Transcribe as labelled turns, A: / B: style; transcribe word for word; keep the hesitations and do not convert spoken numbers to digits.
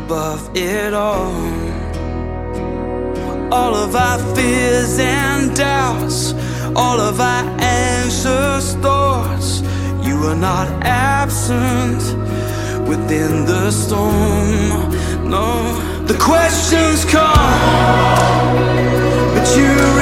A: above it all. All of our fears and doubts, all of our anxious thoughts, you are not absent within the storm. No, the questions come, but you